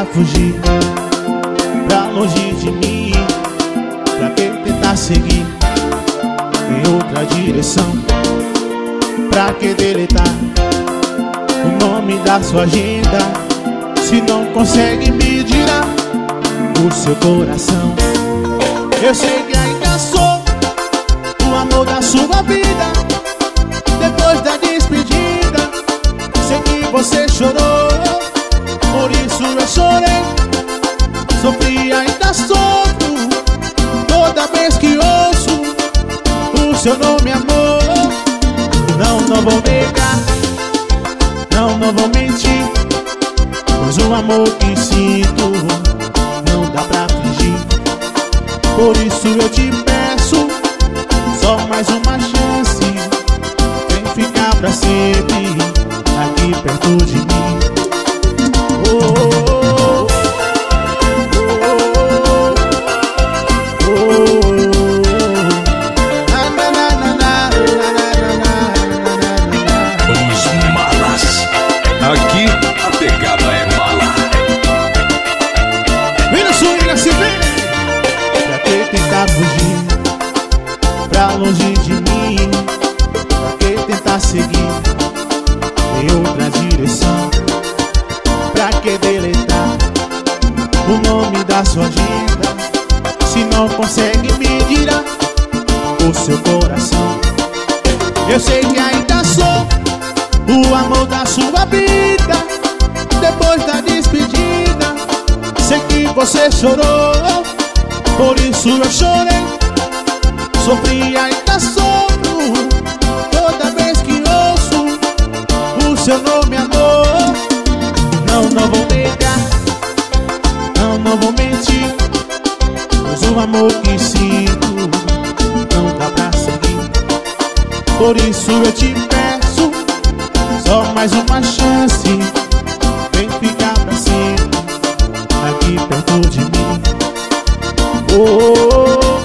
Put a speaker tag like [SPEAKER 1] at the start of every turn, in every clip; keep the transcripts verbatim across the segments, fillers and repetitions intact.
[SPEAKER 1] tentar fugir pra longe de mim? Pra que tentar seguir em outra direção? Pra que deletar o nome da sua agenda se não consegue me tirar do seu coração? Eu sei que ainda sou o amor da sua vida. Depois da despedida, sei que você chorou, por isso eu chorei. Sofri, ainda sofro toda vez que ouço o seu nome, amor. Não, não vou negar, não, não vou mentir, pois o amor que sinto não dá pra fingir. Por isso eu te peço só mais uma chance, vem ficar pra sempre aqui perto de mim. Oh, oh, oh, oh, oh, oh. Na, na, na, na, na, na, na, na.
[SPEAKER 2] Os malas. Aqui a pegada é mala.
[SPEAKER 1] Vem no swing, se vem. Pra que tentar fugir pra longe de mim? Pra que tentar seguir em outra direção? Pra que deletar o nome da sua agenda se não consegue me tirar o seu coração? Eu sei que ainda sou o amor da sua vida. Depois da despedida, sei que você chorou, por isso eu chorei. Sofri, ainda sofro toda vez que ouço o seu nome, amor. Não, não vou negar, não, não vou mentir, pois o amor que sinto não dá pra seguir. Por isso eu te peço só mais uma chance, vem ficar pra sempre aqui perto de mim. Oh, oh, oh.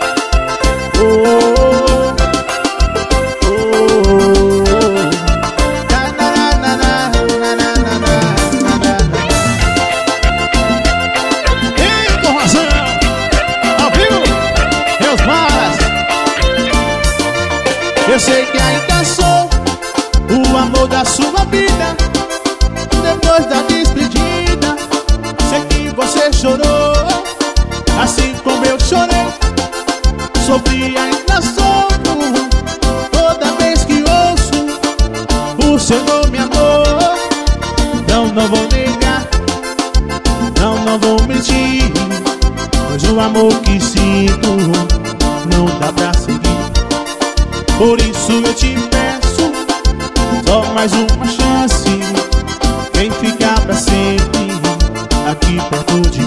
[SPEAKER 1] Eu sei que ainda sou o amor da sua vida. Depois da despedida, sei que você chorou, assim como eu chorei. Sofri, ainda sofro toda vez que ouço o seu nome, amor. Não, não vou negar, não, não vou mentir, pois o amor que sinto não dá pra seguir. Por isso eu te peço só mais uma chance, vem ficar pra sempre aqui perto de